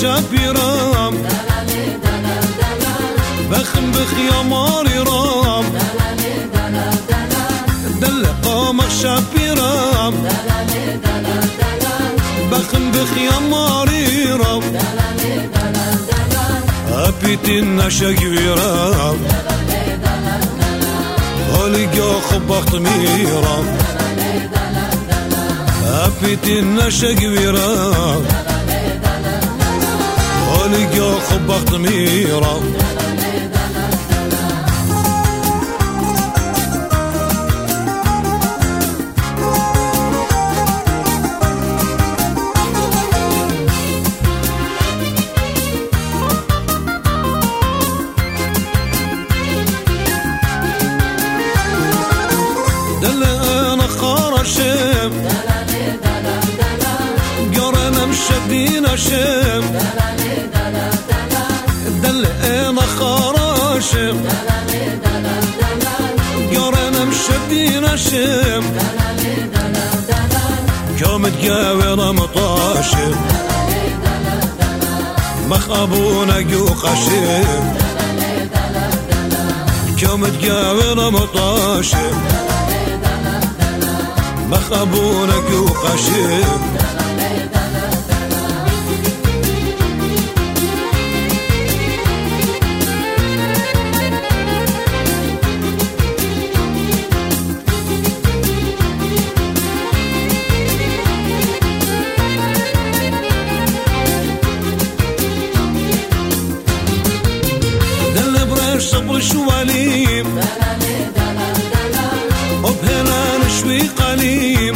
شبيرام بخم بخيا ماري رام دل قامك شبيرام بخم بخيا ماري رام أبيتين نشق ويرام هولي جا خبخت ميرام أبيتين نشق ويرام هولي جا خبخت ميرام دل انا خارشم قرنا مشدين شم دل انا خارشم قرنا مشدين شم كوم تقاوي مطاشم مخابونا قوقشم كوم تقاوي مطاشم مخابونك وقشم دل برش صبر شواليم وبهنا نشوي قليم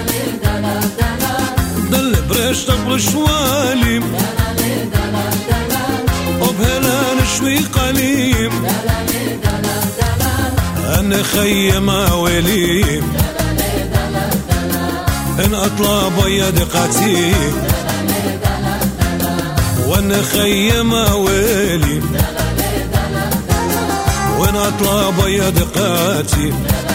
دل برش صبر شواليم وبهنا نشوي قليم أنا خيم أوليم إن أطلب يد قتيم وأنا خيم أوليم وإن أطلب يد قتيم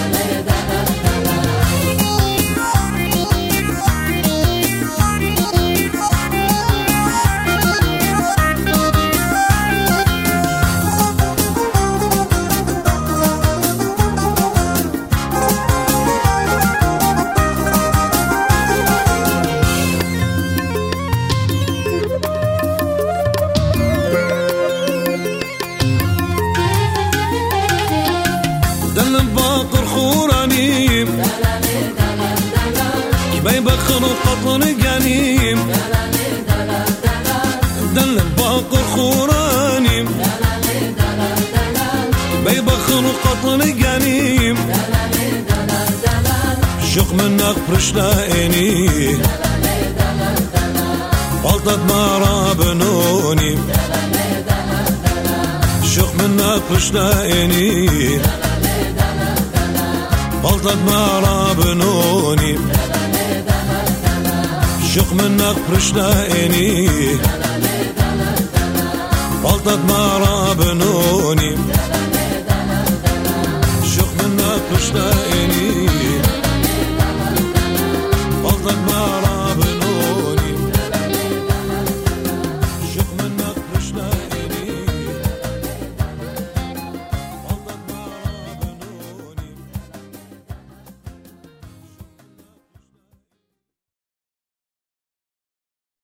دل باقر خورانيم كبي بخر قطن قنيم دل باقر خورانيم كبي بخر قطن قنيم شق منك برشلائني غلطت ما بنوني شق منك برشلائني غلطت ما بنوني شق منك برشلائني غلطت ما بنوني شق منك برشلائني